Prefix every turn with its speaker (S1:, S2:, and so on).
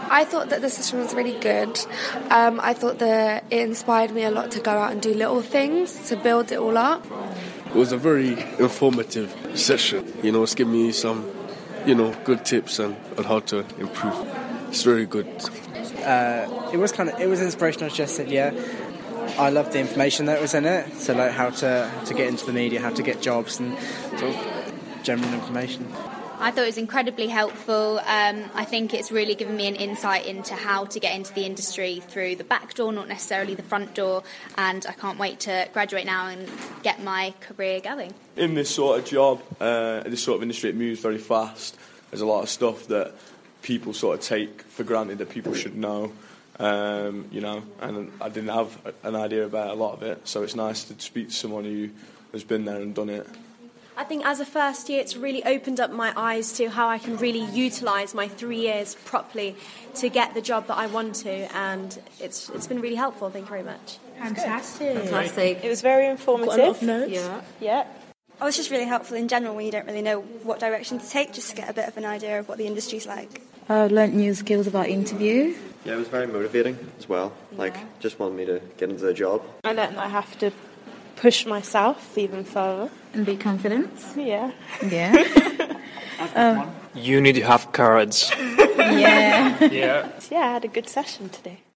S1: I thought that the session was really good. I thought that it inspired me a lot to go out and do little things to build it all up.
S2: It was a very informative session. It's given me some, good tips on how to improve. It's very good.
S3: It was inspirational. Just said, I loved the information that was in it. So like how to get into the media, how to get jobs, and sort of general information.
S4: I thought it was incredibly helpful. I think it's really given me an insight into how to get into the industry through the back door, not necessarily the front door, and I can't wait to graduate now and get my career going.
S5: In this sort of job, this sort of industry, it moves very fast. There's a lot of stuff that people sort of take for granted that people should know, and I didn't have an idea about a lot of it, so it's nice to speak to someone who has been there and done it.
S6: I think as a first year it's really opened up my eyes to how I can really utilise my 3 years properly to get the job that I want to, and it's been really helpful. Thank you very much.
S7: Fantastic.
S8: It was very informative.
S7: Got a lot of notes.
S8: Yeah.
S9: Oh, it's just really helpful in general when you don't really know what direction to take, just to get a bit of an idea of what the industry's like.
S7: I learnt new skills about interview.
S10: Yeah, it was very motivating as well. Just wanted me to get into the job.
S8: I learnt that I have to push myself even further.
S7: And be confident.
S8: Yeah.
S11: You need to have courage.
S7: Yeah.
S8: Yeah, I had a good session today.